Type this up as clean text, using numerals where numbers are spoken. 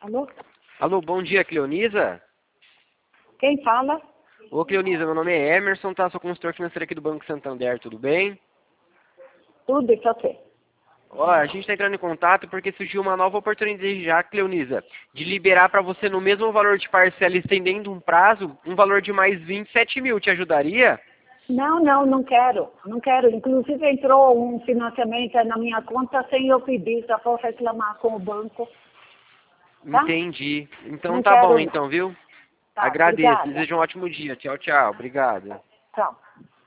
Alô? Alô, bom dia, Cleonisa? Quem fala? Ô, Cleonisa, meu nome é Emerson, tá? Sou consultor financeiro aqui do Banco Santander, tudo bem? Tudo e você? Ó, a gente está entrando em contato porque surgiu uma nova oportunidade já, Cleonisa, de liberar para você no mesmo valor de parcela, estendendo um prazo, um valor de mais 27 mil. Te ajudaria? Não quero. Não quero. Inclusive entrou um financiamento na minha conta sem eu pedir, só vou reclamar com o banco. Tá? Entendi. Então Não tá bom quero não. então, viu? Tá, Agradeço. obrigada. Desejo um ótimo dia. Tchau, tchau. Obrigado. Tchau.